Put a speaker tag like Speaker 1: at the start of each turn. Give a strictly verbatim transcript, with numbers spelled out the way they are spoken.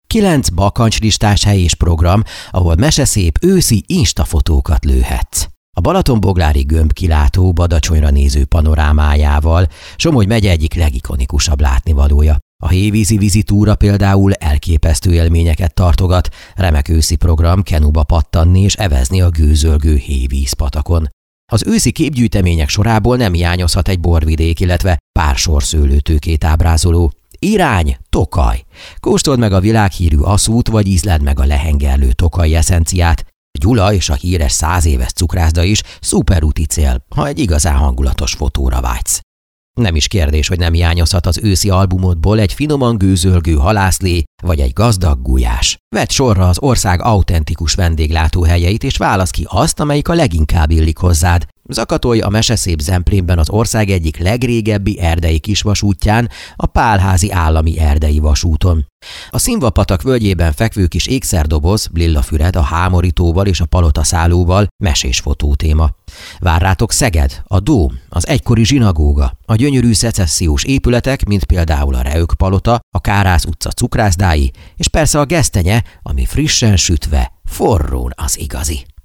Speaker 1: Kilenc bakancslistás hely és program, ahol meseszép őszi instafotókat lőhetsz. A Balatonboglári gömbkilátó Badacsonyra néző panorámájával Somogy megye egyik legikonikusabb látnivalója. A hévízi vizitúra például elképesztő élményeket tartogat, remek őszi program kenuba pattanni és evezni a gőzölgő hévízpatakon. Az őszi képgyűjtemények sorából nem hiányozhat egy borvidék, illetve pár sorszőlőtőkét ábrázoló. Irány, Tokaj! Kóstold meg a világhírű aszút, vagy ízleld meg a lehengerlő tokaji eszenciát. Gyula és a híres száz éves cukrászda is szuperúti cél, ha egy igazán hangulatos fotóra vágysz. Nem is kérdés, hogy nem hiányozhat az őszi albumodból egy finoman gőzölgő halászlé vagy egy gazdag gulyás. Vedd sorra az ország autentikus vendéglátóhelyeit, és válasz ki azt, amelyik a leginkább illik hozzád. Zakatolj a meseszép Zemplénben az ország egyik legrégebbi erdei kisvasútján, a Pálházi állami erdei vasúton. A Színvapatak völgyében fekvő kis ékszerdoboz, Lillafüred a hámorítóval és a palotaszállóval mesés fotótéma. Vár rátok Szeged, a Dóm, az egykori zsinagóga, a gyönyörű szecessziós épületek, mint például a Reök palota, a Kárász utca cukrászdái, és persze a Gesztenye, ami frissen sütve, forrón az igazi.